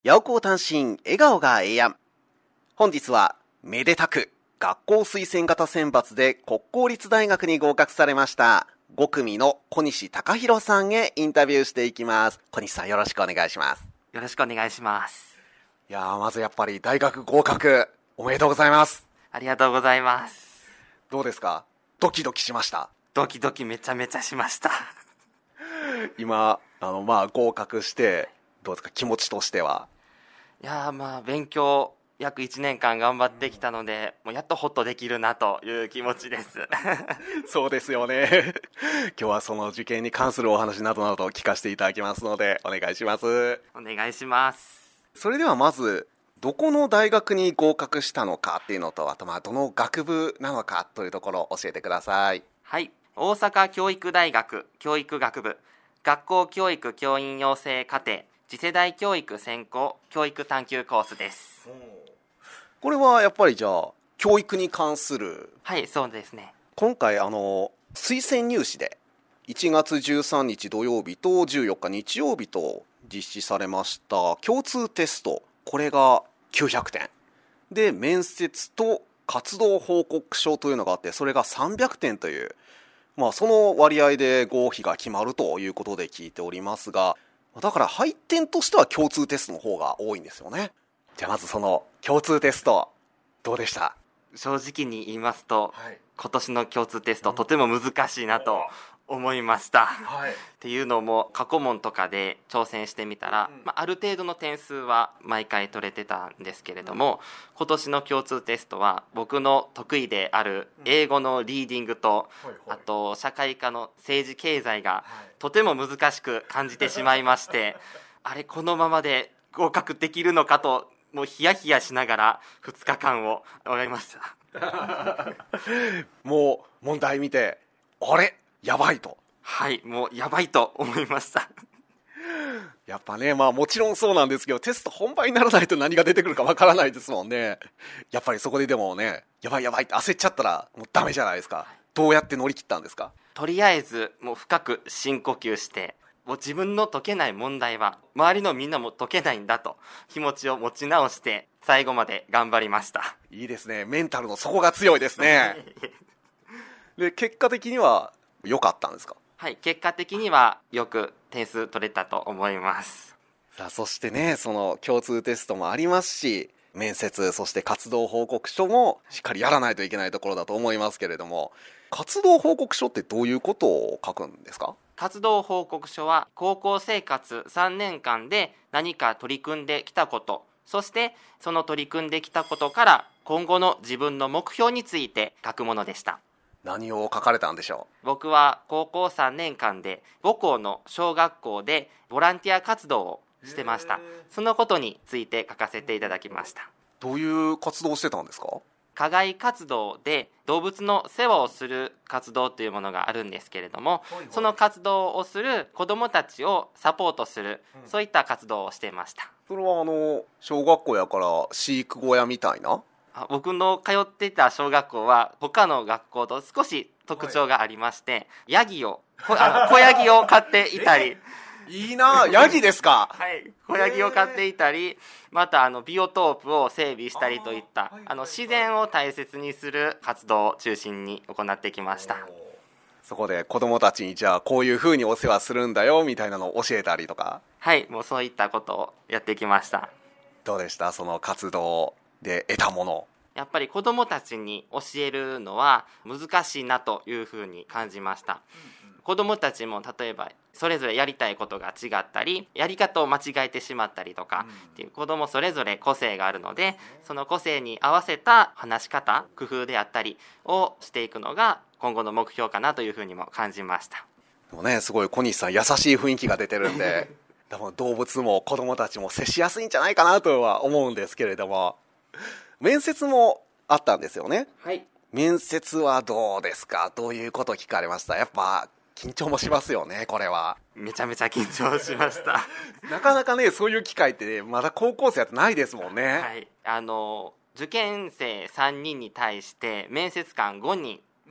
八百光単身笑顔がええやん。本日はめでたく学校推薦型選抜で国公立大学に合格されました5組の小西貴弘さんへインタビューしていきます。小西さん、よろしくお願いします。 よろしくお願いします。 いやー、まずやっぱり大学合格おめでとうございます。 ありがとうございます。 どうですか？ドキドキしました？ ドキドキめちゃめちゃしました今合格してどうですか、気持ちとしては？ いやー、勉強約1年間頑張ってきたので、もうやっとホッとできるなという気持ちですそうですよね今日はその受験に関するお話などなど聞かせていただきますのでお願いします。 お願いします。 それではまずどこの大学に合格したのかっていうのと、あとどの学部なのかというところを教えてください。 はい、大阪教育大学教育学部学校教育教員養成課程次世代教育専攻教育探究コースです。 これはやっぱりじゃあ教育に関する？ はい、そうですね。 今回推薦入試で1月13日土曜日と14日日曜日と実施されました共通テスト、これが900点で、面接と活動報告書というのがあって、それが300点という、その割合で合否が決まるということで聞いておりますが、だから配点としては共通テストの方が多いんですよね。じゃあまずその共通テストどうでした？ 正直に言いますと、 はい、 今年の共通テストとても難しいなと思いました、っていうのも過去問とかで挑戦してみたら、ある程度の点数は毎回取れてたんですけれども、今年の共通テストは僕の得意である英語のリーディングと、あと社会科の政治経済がとても難しく感じてしまいましてあれ、このままで合格できるのかと、もうヒヤヒヤしながら2日間を終わりましたもう問題見てあれやばいと？ はい、もうやばいと思いましたやっぱね、もちろんそうなんですけど、テスト本番にならないと何が出てくるかわからないですもんね。やっぱりそこででもね、やばいやばいって焦っちゃったらもうダメじゃないですか。どうやって乗り切ったんですか？ とりあえずもう深く深呼吸して、もう自分の解けない問題は周りのみんなも解けないんだと気持ちを持ち直して最後まで頑張りました。 いいですね、メンタルの底が強いですねで、結果的には良かったんですか？ はい、結果的にはよく点数取れたと思います。 さあ、そしてね、その共通テストもありますし、面接、そして活動報告書もしっかりやらないといけないところだと思いますけれども、活動報告書ってどういうことを書くんですか？ 活動報告書は高校生活3年間で何か取り組んできたこと、そしてその取り組んできたことから今後の自分の目標について書くものでした。 何を書かれたんでしょう？ 僕は高校3年間で母校の小学校でボランティア活動をしてました。そのことについて書かせていただきました。 どういう活動をしてたんですか？ 課外活動で動物の世話をする活動というものがあるんですけれども、その活動をする子どもたちをサポートする、そういった活動をしていました。 それは小学校やから飼育小屋みたいな？ 僕の通っていた小学校は他の学校と少し特徴がありまして、ヤギを小ヤギを飼っていたりいいな、ヤギですか？ はい、小ヤギを飼っていたり、またビオトープを整備したりといった自然を大切にする活動を中心に行ってきました。 そこで子どもたちにじゃあこういうふうにお世話するんだよみたいなのを教えたりとか？ はい、もうそういったことをやってきました。 どうでした、その活動で得たもの？ やっぱり子どもたちに教えるのは難しいなというふうに感じました。子どもたちも例えばそれぞれやりたいことが違ったり、やり方を間違えてしまったりとかっていう、子どもそれぞれ個性があるので、その個性に合わせた話し方、工夫であったりをしていくのが今後の目標かなというふうにも感じました。 でもね、すごい小西さん優しい雰囲気が出てるんで多分動物も子どもたちも接しやすいんじゃないかなとは思うんですけれども、面接もあったんですよね。 はい、 面接はどうですか？どういうこと聞かれました？やっぱ緊張もしますよね、これは。 めちゃめちゃ緊張しましたなかなかね、そういう機会って、まだ高校生ってないですもんね。 はい、受験生3人に対して面接官5人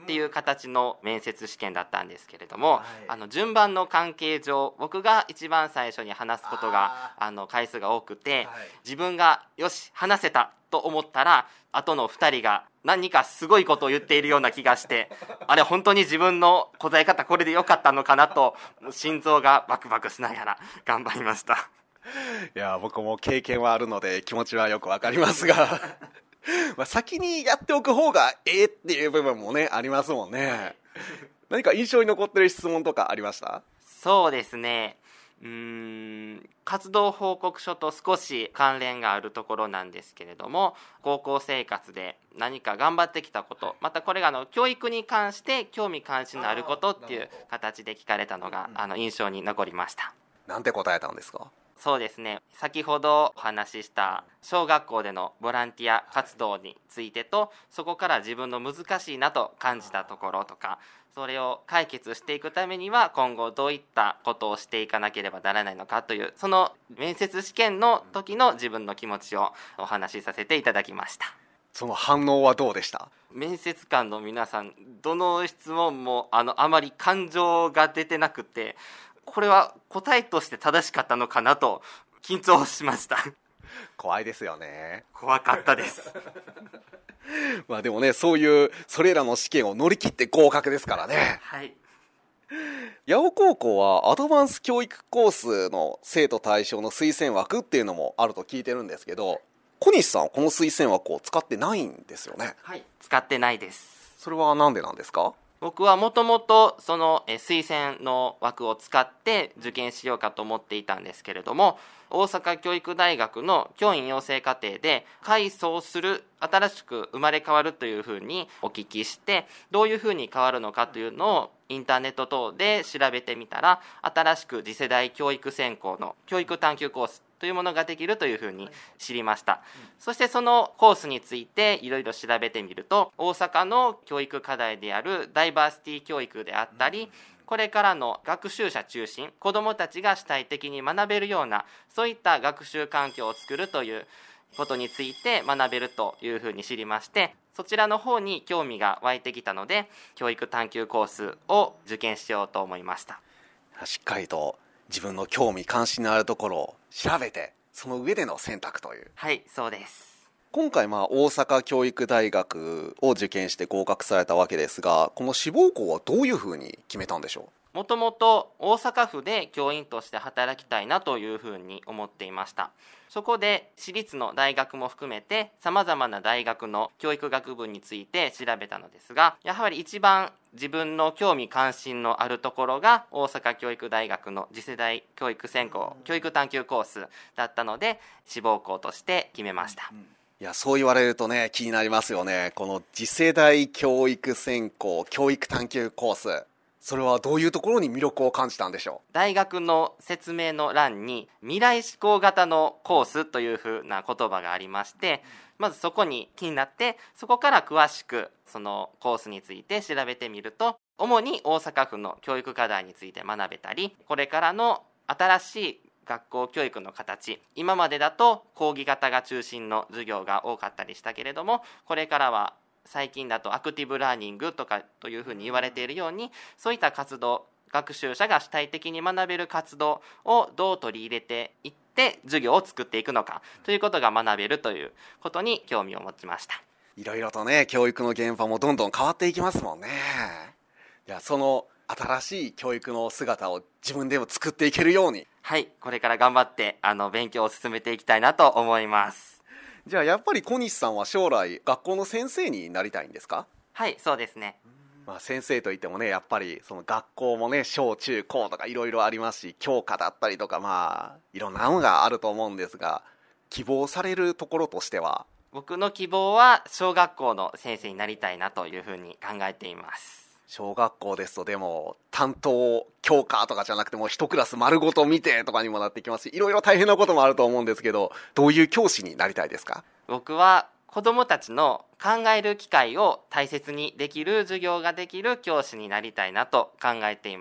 っていう形の面接試験だったんですけれども、順番の関係上僕が一番最初に話すことが回数が多くて、自分がよし話せたと思ったら後の2人が何かすごいことを言っているような気がして、あれ本当に自分の答え方これでよかったのかなと心臓がバクバクしながら頑張りました。 いや僕も経験はあるので気持ちはよくわかりますが先にやっておく方がっていう部分もねありますもんね。何か印象に残ってる質問とかありました？ そうですね、活動報告書と少し関連があるところなんですけれども、高校生活で何か頑張ってきたこと、またこれが教育に関して興味関心のあることっていう形で聞かれたのが印象に残りました。 なんて答えたんですか？ そうですね、先ほどお話しした小学校でのボランティア活動についてと、そこから自分の難しいなと感じたところとか、それを解決していくためには今後どういったことをしていかなければならないのかという、その面接試験の時の自分の気持ちをお話しさせていただきました。 その反応はどうでした？ 面接官の皆さんどの質問もあまり感情が出てなくて、これは答えとして正しかったのかなと緊張しました。 怖いですよね。 怖かったですまあでもね、そういうそれらの試験を乗り切って合格ですからね。 はい。 八尾高校はアドバンス教育コースの生徒対象の推薦枠っていうのもあると聞いてるんですけど、小西さんはこの推薦枠を使ってないんですよね？ はい、使ってないです。 それはなんでなんですか？ 僕はもともとその推薦の枠を使って受験しようかと思っていたんですけれども、大阪教育大学の教員養成課程で改装する、新しく生まれ変わるというふうにお聞きして、どういうふうに変わるのかというのをインターネット等で調べてみたら、新しく次世代教育専攻の教育探究コースというものができるというふうに知りました。そしてそのコースについていろいろ調べてみると、大阪の教育課題であるダイバーシティ教育であったり、これからの学習者中心、子どもたちが主体的に学べるような、そういった学習環境を作るということについて学べるというふうに知りまして、そちらの方に興味が湧いてきたので、教育探究コースを受験しようと思いました。 しっかりと自分の興味関心のあるところを調べて、その上での選択という。 はい、そうです。 今回大阪教育大学を受験して合格されたわけですが、この志望校はどういうふうに決めたんでしょう？ もともと大阪府で教員として働きたいなというふうに思っていました。そこで私立の大学も含めてさまざまな大学の教育学部について調べたのですが、やはり一番自分の興味関心のあるところが大阪教育大学の次世代教育専攻教育探究コースだったので、志望校として決めました。 いや、そう言われるとね、気になりますよね。この次世代教育専攻教育探究コース、それはどういうところに魅力を感じたんでしょう？ 大学の説明の欄に未来志向型のコースというふうな言葉がありまして、まずそこに気になって、そこから詳しくそのコースについて調べてみると、主に大阪府の教育課題について学べたり、これからの新しい学校教育の形、今までだと講義型が中心の授業が多かったりしたけれども、これからは最近だとアクティブラーニングとかというふうに言われているように、そういった活動、学習者が主体的に学べる活動をどう取り入れていって授業を作っていくのかということが学べるということに興味を持ちました。 いろいろとね、教育の現場もどんどん変わっていきますもんね。いや、その新しい教育の姿を自分でも作っていけるように、 はい、これから頑張って勉強を進めていきたいなと思います。 じゃあやっぱり小西さんは将来学校の先生になりたいんですか？ はい、そうですね。 先生といってもね、やっぱりその学校もね、小中高とかいろいろありますし、教科だったりとかいろんなのがあると思うんですが、希望されるところとしては？ 僕の希望は小学校の先生になりたいなというふうに考えています。 小学校ですとでも担当教科とかじゃなくても一クラス丸ごと見てとかにもなってきますし、いろいろ大変なこともあると思うんですけど、どういう教師になりたいですか？ 僕は子どもたちの考える機会を大切にできる授業ができる教師になりたいなと考えています。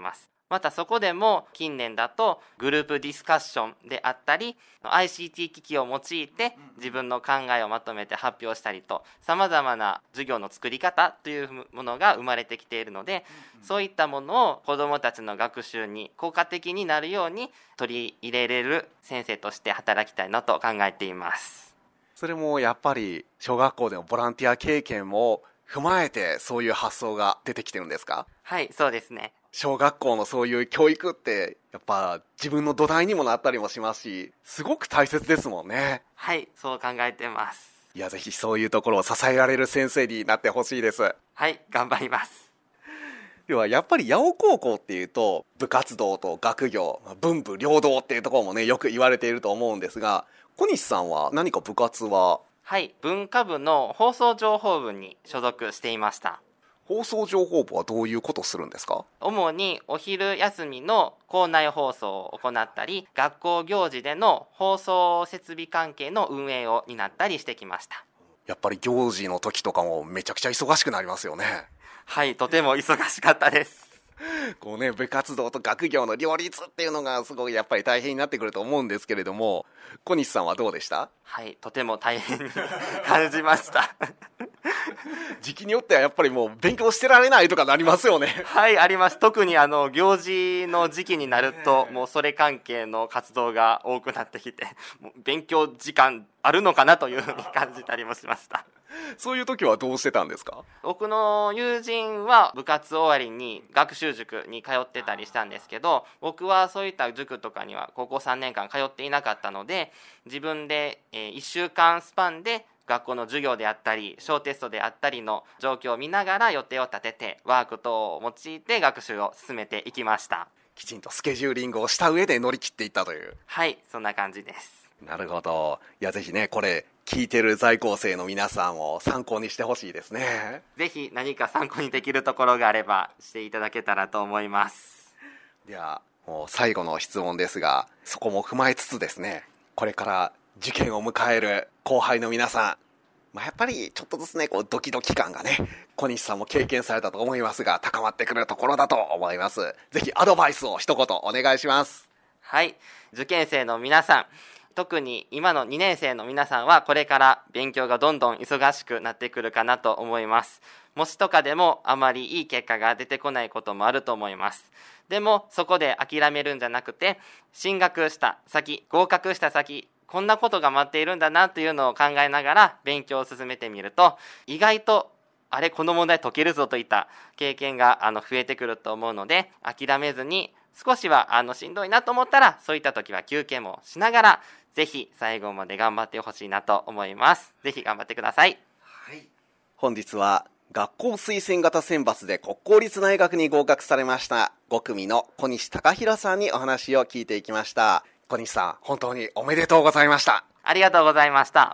またそこでも近年だとグループディスカッションであったり ICT 機器を用いて自分の考えをまとめて発表したりと、さまざまな授業の作り方というものが生まれてきているので、そういったものを子どもたちの学習に効果的になるように取り入れれる先生として働きたいなと考えています。 それもやっぱり小学校でのボランティア経験も踏まえてそういう発想が出てきてるんですか？ はい、そうですね。 小学校のそういう教育ってやっぱ自分の土台にもなったりもしますし、すごく大切ですもんね。 はい、そう考えてます。 いや、ぜひそういうところを支えられる先生になってほしいです。 はい、頑張ります。 ではやっぱり八尾高校っていうと部活動と学業、文武両道っていうところもねよく言われていると思うんですが、小西さんは何か部活は？ はい、文化部の放送情報部に所属していました。 放送情報部はどういうことするんですか？ 主にお昼休みの校内放送を行ったり、学校行事での放送設備関係の運営を担ったりしてきました。 やっぱり行事の時とかもめちゃくちゃ忙しくなりますよね。 はい、とても忙しかったです。 こうね、部活動と学業の両立っていうのがすごいやっぱり大変になってくると思うんですけれども、小西さんはどうでした？ はい、とても大変に感じました時期によってはやっぱりもう勉強してられないとかなりますよね。 はい、あります。特に行事の時期になると、もうそれ関係の活動が多くなってきて、もう勉強時間あるのかなというふうに感じたりもしました。 そういう時はどうしてたんですか？ 僕の友人は部活終わりに学習塾に通ってたりしたんですけど、僕はそういった塾とかには高校3年間通っていなかったので、自分で1週間スパンで学校の授業であったり小テストであったりの状況を見ながら予定を立ててワーク等を用いて学習を進めていきました。 きちんとスケジューリングをした上で乗り切っていったという。 はい、そんな感じです。 なるほど。いや、ぜひねこれ聞いてる在校生の皆さんを参考にしてほしいですね。 ぜひ何か参考にできるところがあればしていただけたらと思います。 ではもう最後の質問ですが、そこも踏まえつつですね、これから受験を迎える後輩の皆さん、やっぱりちょっとずつねこうドキドキ感がね、小西さんも経験されたと思いますが高まってくるところだと思います。ぜひアドバイスを一言お願いします。 はい、受験生の皆さん、特に今の2年生の皆さんはこれから勉強がどんどん忙しくなってくるかなと思います。模試とかでもあまりいい結果が出てこないこともあると思います。でもそこで諦めるんじゃなくて、進学した先、合格した先、こんなことが待っているんだなというのを考えながら勉強を進めてみると、意外とあれこの問題解けるぞといった経験が増えてくると思うので、諦めずに少しはしんどいなと思ったらそういった時は休憩もしながらぜひ最後まで頑張ってほしいなと思います。ぜひ頑張ってください。 はい、本日は学校推薦型選抜で国公立大学に合格されました5組の小西貴弘さんにお話を聞いていきました。小西さん、本当におめでとうございました。 ありがとうございました。